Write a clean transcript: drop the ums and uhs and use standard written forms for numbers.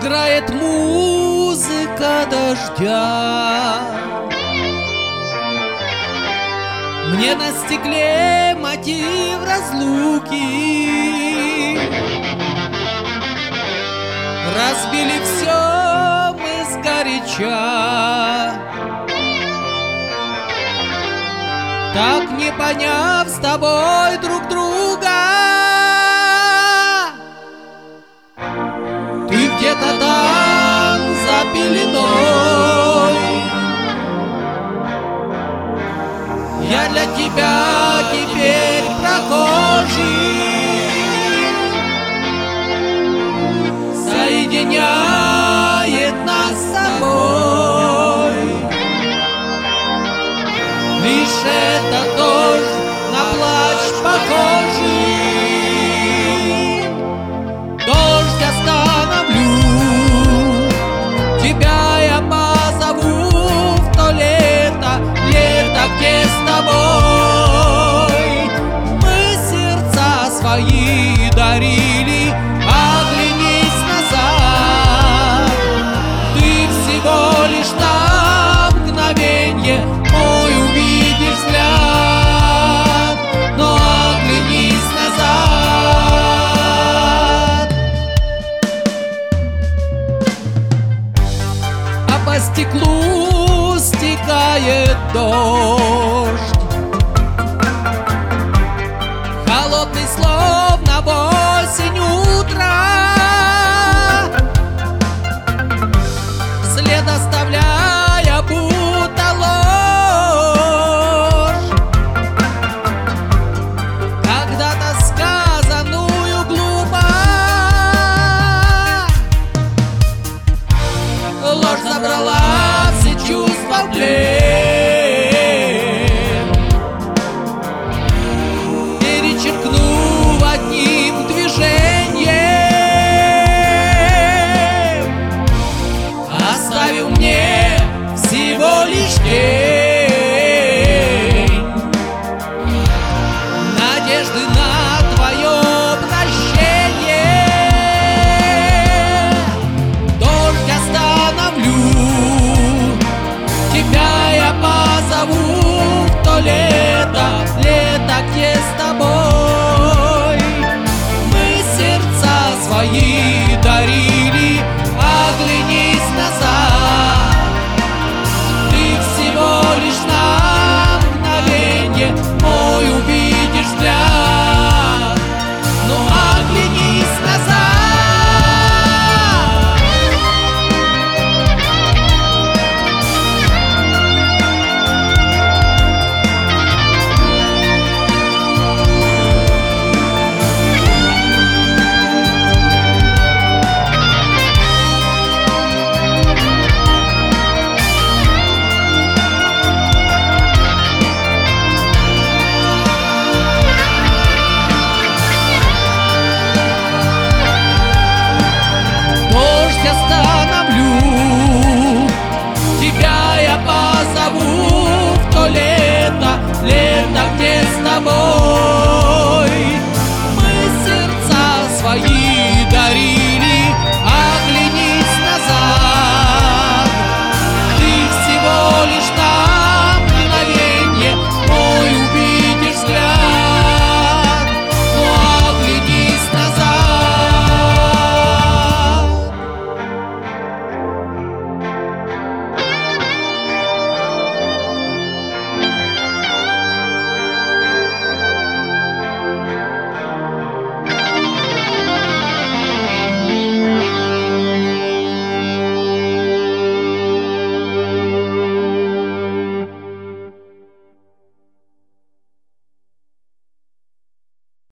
Играет музыка дождя, мне на стекле мотив разлуки. Разбили все мы сгоряча, так не поняв с тобой друг друга. Ты где-то там за пеленой, я для тебя теперь прохожий. Соединяет нас с собой лишь это дождь на плач похожий. Дождь, остановлю тебя, я позову в то лето, лето, где с тобой мы сердца свои дарили. Оглянись назад, ты всего лишь на мгновенье мой увидишь взгляд, но оглянись назад. А по стеклу стекает дождь, холодный, словно в осень утра, след оставляя будто ложь, когда-то сказанную глупо. Ложь забрала все чувства в плен, перечеркнув одним движением, оставив мне всего лишь тень надежды на твое прощение. Дождь, остановлю тебя, я позову в то лето, лето, где с тобой мы сердца свои дарили. Оглянись назад, ты всего лишь на мгновенье мой увидишь взгляд, но оглянись назад. Остановлю тебя, я позову в то лето, лето, где с тобой